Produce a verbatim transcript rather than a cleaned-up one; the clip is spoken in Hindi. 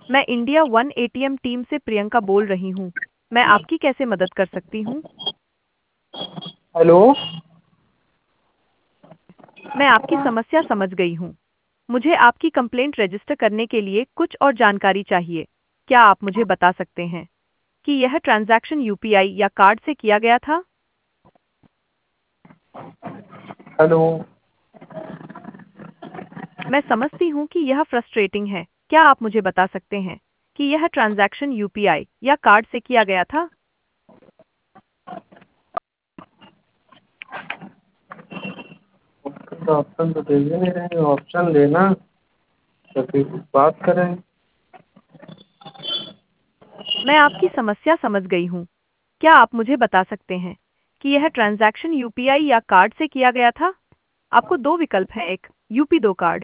मैं इंडिया वन एटीएम टीम से प्रियंका बोल रही हूँ। मैं आपकी कैसे मदद कर सकती हूँ? हेलो। मैं आपकी समस्या समझ गई हूँ। मुझे आपकी कंप्लेंट रजिस्टर करने के लिए कुछ और जानकारी चाहिए। क्या आप मुझे बता सकते हैं कि यह ट्रांजैक्शन यूपीआई या कार्ड से किया गया था? हेलो। मैं समझती हूँ कि यह फ्रस्ट्रेटिंग है। क्या आप मुझे बता सकते हैं कि यह ट्रांजैक्शन यूपीआई या कार्ड से किया गया था? तो ऑप्शन तो दे ही नहीं रहे हैं, ऑप्शन देना तो फिर बात करें। मैं आपकी समस्या समझ गई हूँ। क्या आप मुझे बता सकते हैं कि यह ट्रांजैक्शन यूपीआई या कार्ड से किया गया था? आपको दो विकल्प हैं, एक यूपी दो कार्ड।